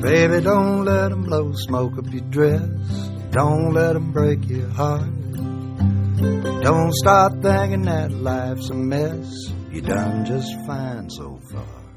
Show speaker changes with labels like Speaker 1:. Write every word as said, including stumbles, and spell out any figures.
Speaker 1: Baby, don't let 'em blow smoke up your dress. Don't let 'em break your heart. Don't start thinking that life's a mess. You done just fine so far.